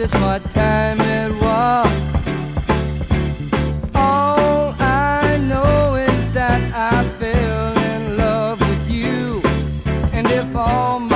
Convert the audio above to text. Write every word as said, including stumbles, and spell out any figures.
notice what time it was. All I know is that I fell in love with you, and if all my